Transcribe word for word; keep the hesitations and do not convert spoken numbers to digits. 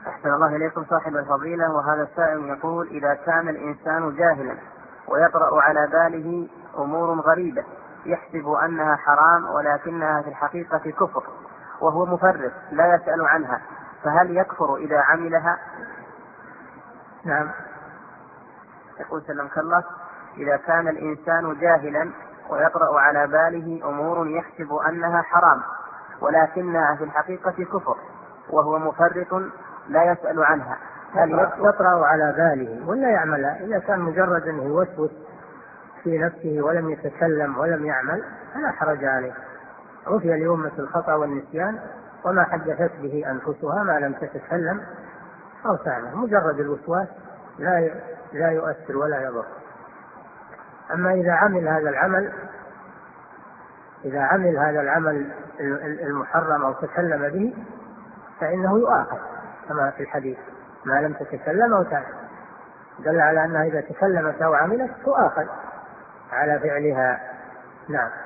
أحسن الله إليكم صاحب الفضيلة. وهذا السائل يقول: إذا كان الإنسان جاهلا ويطرأ على باله أمور غريبة يحسب أنها حرام ولكنها في الحقيقة كفر وهو مفرط لا يسأل عنها، فهل يكفر إذا عملها؟ نعم. يقول سلمك الله: إذا كان الإنسان جاهلا ويطرأ على باله أمور يحسب أنها حرام ولكنها في الحقيقة كفر وهو مفرط لا يسأل عنها، هل يطرأ على باله ولا يعملها؟ إذا كان مجرد أنه يوسوس في نفسه ولم يتكلم ولم يعمل فلا حرج عليه. عفي لأمة الخطأ والنسيان وما حدثت به أنفسها ما لم تتكلم أو تعمل. مجرد الوسواس لا لا يؤثر ولا يضر. أما إذا عمل هذا العمل إذا عمل هذا العمل المحرم أو تكلم به فإنه يؤاخذ كما في الحديث: ما لم تتكلم أو تعمل. دل على أنها إذا تكلمت أو عملت تؤاخذ على فعلها. نعم.